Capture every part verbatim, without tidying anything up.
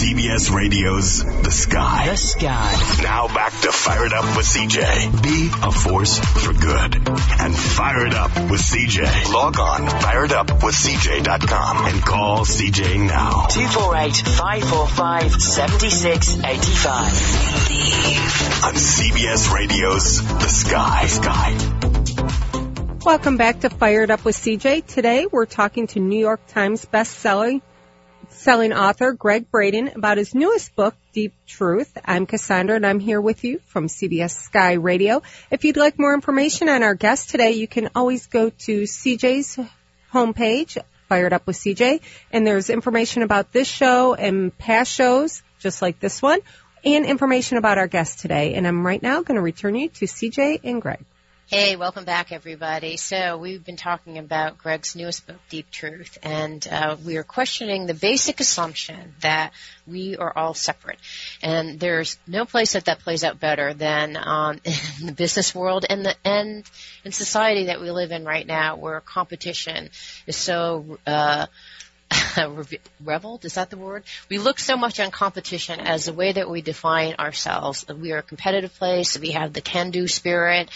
C B S Radio's The Sky. The Sky. Now back to Fire It Up with C J. Be a force for good. And Fire It Up with C J. Log on, fire it up with c j dot com and call C J now. two four eight, five four five, seven six eight five. On C B S Radio's The Sky. Sky. Welcome back to Fired Up with C J. Today we're talking to New York Times best-selling selling author Gregg Braden about his newest book, Deep Truth. I'm Cassandra, and I'm here with you from C B S Sky Radio. If you'd like more information on our guest today, you can always go to C J's homepage, Fired Up with C J, and there's information about this show and past shows, just like this one, and information about our guest today. And I'm right now going to return you to C J and Gregg. Hey, welcome back, everybody. So we've been talking about Gregg's newest book, Deep Truth, and uh, we are questioning the basic assumption that we are all separate. And there's no place that that plays out better than um, in the business world and the and in society that we live in right now, where competition is so uh, reveled, is that the word? We look so much on competition as the way that we define ourselves. We are a competitive place. We have the can-do spirit.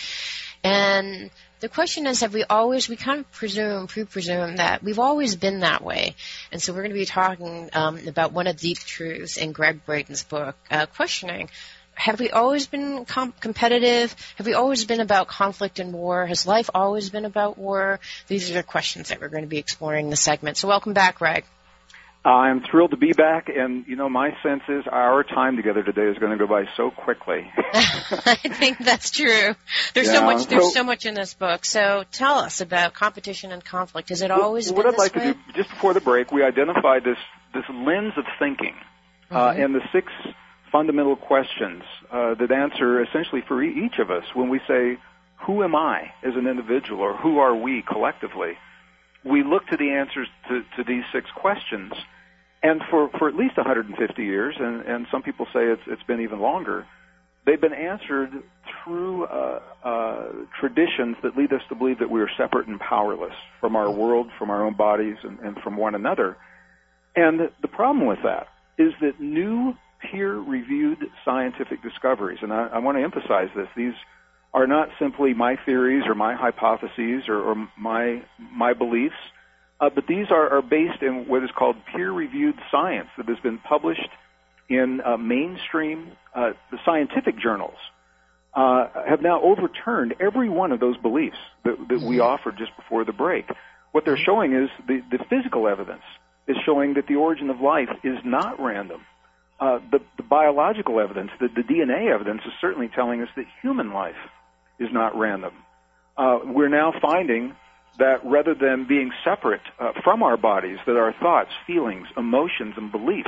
And the question is, have we always, we kind of presume, pre-presume that we've always been that way. And so we're going to be talking um, about one of the deep truths in Gregg Braden's book, uh, questioning, have we always been com- competitive? Have we always been about conflict and war? Has life always been about war? These are the questions that we're going to be exploring in the segment. So welcome back, Gregg. I'm thrilled to be back, and, you know, my sense is our time together today is going to go by so quickly. I think that's true. There's yeah, so much There's so, so much in this book. So tell us about competition and conflict. Has it always well, been this way? What I'd like way? to do, just before the break, we identified this, this lens of thinking mm-hmm. uh, and the six fundamental questions uh, that answer essentially for e- each of us when we say, who am I as an individual, or who are we collectively? We look to the answers to, to these six questions. And for, for at least one hundred fifty years, and, and some people say it's, it's been even longer, they've been answered through uh, uh, traditions that lead us to believe that we are separate and powerless from our world, from our own bodies, and, and from one another. And the problem with that is that new peer-reviewed scientific discoveries, and I, I want to emphasize this, these are not simply my theories or my hypotheses or, or my my beliefs, Uh, but these are, are based in what is called peer-reviewed science that has been published in uh, mainstream uh, the scientific journals, uh, have now overturned every one of those beliefs that, that we offered just before the break. What they're showing is the, the physical evidence is showing that the origin of life is not random. Uh, the, the biological evidence, the, the D N A evidence is certainly telling us that human life is not random. Uh, we're now finding that rather than being separate uh, from our bodies, that our thoughts, feelings, emotions, and beliefs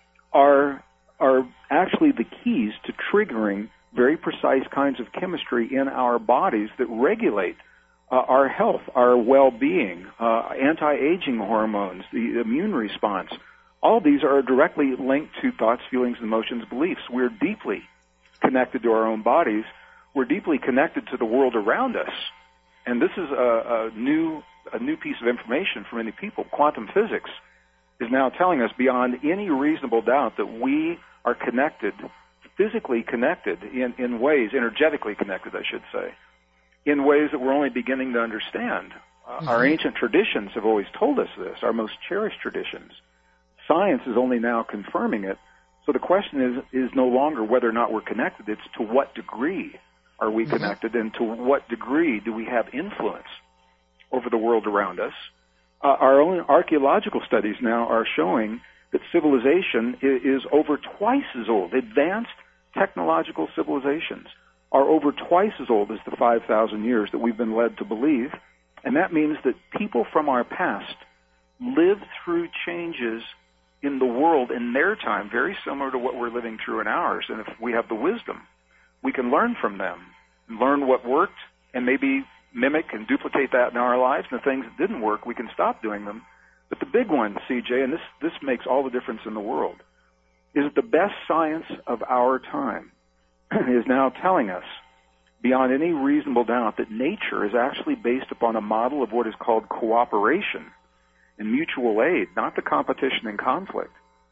are are actually the keys to triggering very precise kinds of chemistry in our bodies that regulate uh, our health, our well-being, uh, anti-aging hormones, the immune response. All these are directly linked to thoughts, feelings, emotions, beliefs. We're deeply connected to our own bodies. We're deeply connected to the world around us. And this is a, a new a new piece of information for many people. Quantum physics is now telling us beyond any reasonable doubt that we are connected, physically connected in, in ways, energetically connected, I should say, in ways that we're only beginning to understand. Uh, mm-hmm. Our ancient traditions have always told us this, our most cherished traditions. Science is only now confirming it. So the question is, is no longer whether or not we're connected, it's to what degree are we connected, and to what degree do we have influence over the world around us? Uh, our own archaeological studies now are showing that civilization is, is over twice as old. Advanced technological civilizations are over twice as old as the five thousand years that we've been led to believe, and that means that people from our past lived through changes in the world in their time, very similar to what we're living through in ours, and if we have the wisdom, we can learn from them, learn what worked, and maybe mimic and duplicate that in our lives. And the things that didn't work, we can stop doing them. But the big one, C J, and this, this makes all the difference in the world, is that the best science of our time is now telling us, beyond any reasonable doubt, that nature is actually based upon a model of what is called cooperation and mutual aid, not the competition and conflict.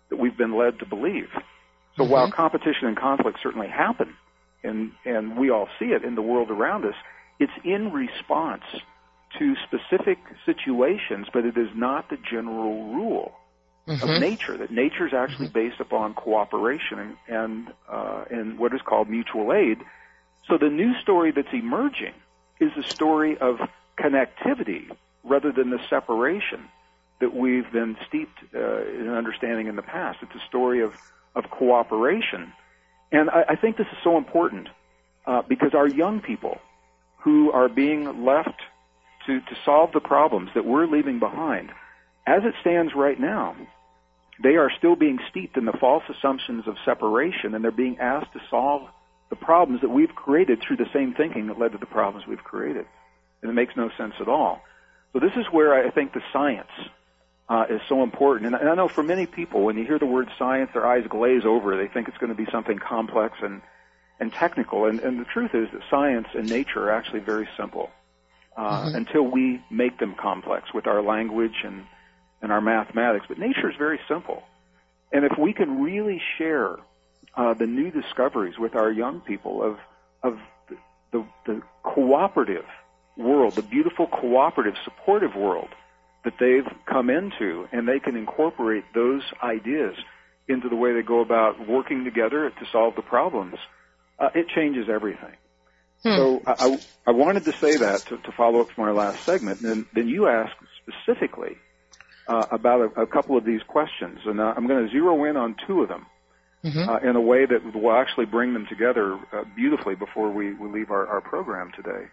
that we've been led to believe. So mm-hmm. while competition and conflict certainly happen, and, and we all see it in the world around us, it's in response to specific situations, but it is not the general rule mm-hmm. of nature, that nature is actually mm-hmm. based upon cooperation and, and, uh, and what is called mutual aid. So the new story that's emerging is a story of connectivity rather than the separation that we've been steeped uh, in understanding in the past. It's a story of, of cooperation. And I, I think this is so important uh, because our young people who are being left to, to solve the problems that we're leaving behind, as it stands right now, they are still being steeped in the false assumptions of separation, and they're being asked to solve the problems that we've created through the same thinking that led to the problems we've created. And it makes no sense at all. So this is where I think the science uh, is so important. And, and I know for many people, when you hear the word science, their eyes glaze over. They think it's going to be something complex and, and technical. And, and the truth is that science and nature are actually very simple uh, mm-hmm. until we make them complex with our language and, and our mathematics. But nature is very simple. And if we can really share Uh, the new discoveries with our young people of of the, the, the cooperative world, the beautiful cooperative, supportive world that they've come into, and they can incorporate those ideas into the way they go about working together to solve the problems, uh, it changes everything. Hmm. So I, I, I wanted to say that to, to follow up from our last segment, and then, then you asked specifically uh, about a, a couple of these questions, and uh, I'm going to zero in on two of them. Mm-hmm. Uh, in a way that will actually bring them together uh, beautifully before we, we leave our, our program today.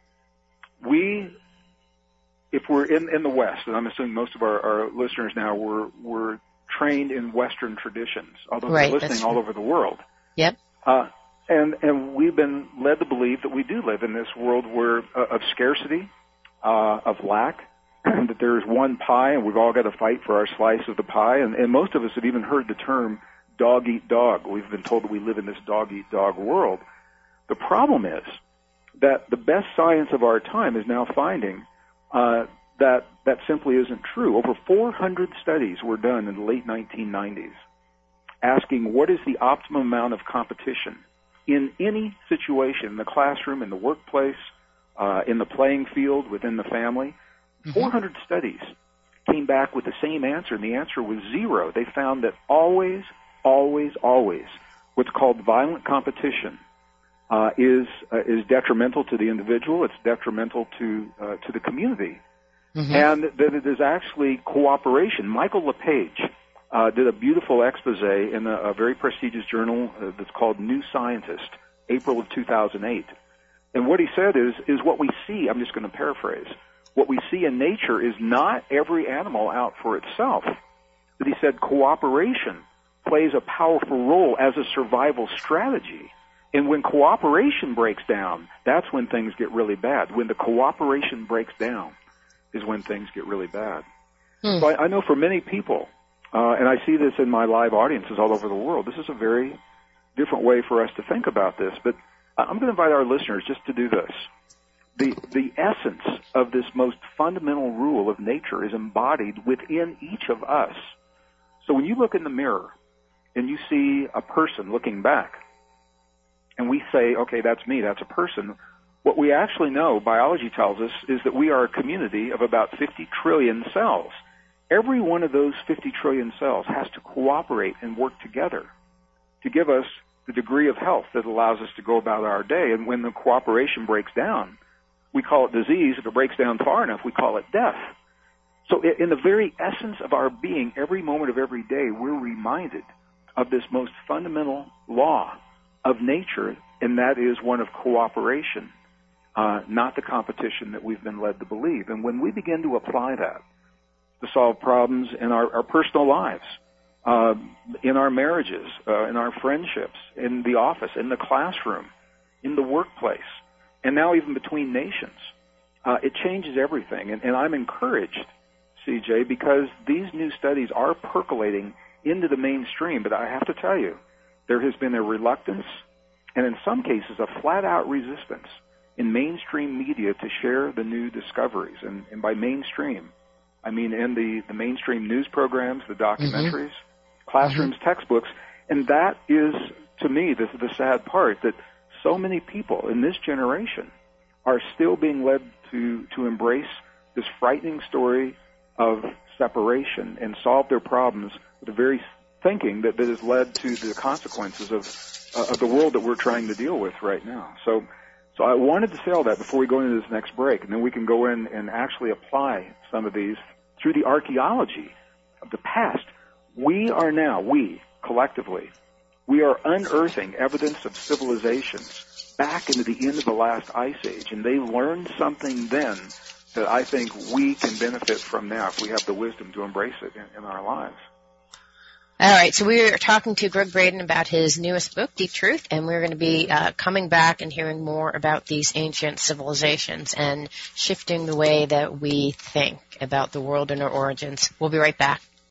We, if we're in, in the West, and I'm assuming most of our, our listeners now were, were trained in Western traditions, although right, they're listening all over the world. Yep. Uh, and, and we've been led to believe that we do live in this world where, uh, of scarcity, uh, of lack, that there's one pie and we've all got to fight for our slice of the pie. And, and most of us have even heard the term dog eat dog. We've been told that we live in this dog eat dog world. The problem is that the best science of our time is now finding uh, that that simply isn't true. Over four hundred studies were done in the late nineteen nineties asking what is the optimum amount of competition in any situation, in the classroom, in the workplace, uh, in the playing field, within the family. Mm-hmm. four hundred studies came back with the same answer, and the answer was zero. They found that always Always, always, what's called violent competition uh, is uh, is detrimental to the individual. It's detrimental to uh, to the community, mm-hmm. and that it is actually cooperation. Michael LePage uh, did a beautiful expose in a, a very prestigious journal uh, that's called New Scientist, April of two thousand eight. And what he said is is what we see. I'm just going to paraphrase. What we see in nature is not every animal out for itself. But he said cooperation plays a powerful role as a survival strategy. And when cooperation breaks down, that's when things get really bad. When the cooperation breaks down is when things get really bad. Hmm. So I, I know for many people, uh, and I see this in my live audiences all over the world, this is a very different way for us to think about this. But I'm going to invite our listeners just to do this. The, the essence of this most fundamental rule of nature is embodied within each of us. So when you look in the mirror, and you see a person looking back, and we say, okay, that's me, that's a person, what we actually know, biology tells us, is that we are a community of about fifty trillion cells. Every one of those fifty trillion cells has to cooperate and work together to give us the degree of health that allows us to go about our day. And when the cooperation breaks down, we call it disease. If it breaks down far enough, we call it death. So in the very essence of our being, every moment of every day, we're reminded of this most fundamental law of nature, and that is one of cooperation, uh, not the competition that we've been led to believe. And when we begin to apply that to solve problems in our, our personal lives, uh, in our marriages, uh, in our friendships, in the office, in the classroom, in the workplace, and now even between nations, uh, it changes everything. And, and I'm encouraged, C J, because these new studies are percolating into the mainstream, but I have to tell you, there has been a reluctance and in some cases a flat-out resistance in mainstream media to share the new discoveries. And, and by mainstream, I mean in the, the mainstream news programs, the documentaries, mm-hmm. classrooms, mm-hmm. textbooks, and that is, to me, the, the sad part, that so many people in this generation are still being led to, to embrace this frightening story of separation and solve their problems with the very thinking that, that has led to the consequences of, uh, of the world that we're trying to deal with right now. So, so I wanted to say all that before we go into this next break, and then we can go in and actually apply some of these through the archaeology of the past. We are now, we, collectively, we are unearthing evidence of civilizations back into the end of the last ice age, and they learned something then that I think we can benefit from now if we have the wisdom to embrace it in, in our lives. All right, so we are talking to Gregg Braden about his newest book, Deep Truth, and we're going to be uh, coming back and hearing more about these ancient civilizations and shifting the way that we think about the world and our origins. We'll be right back.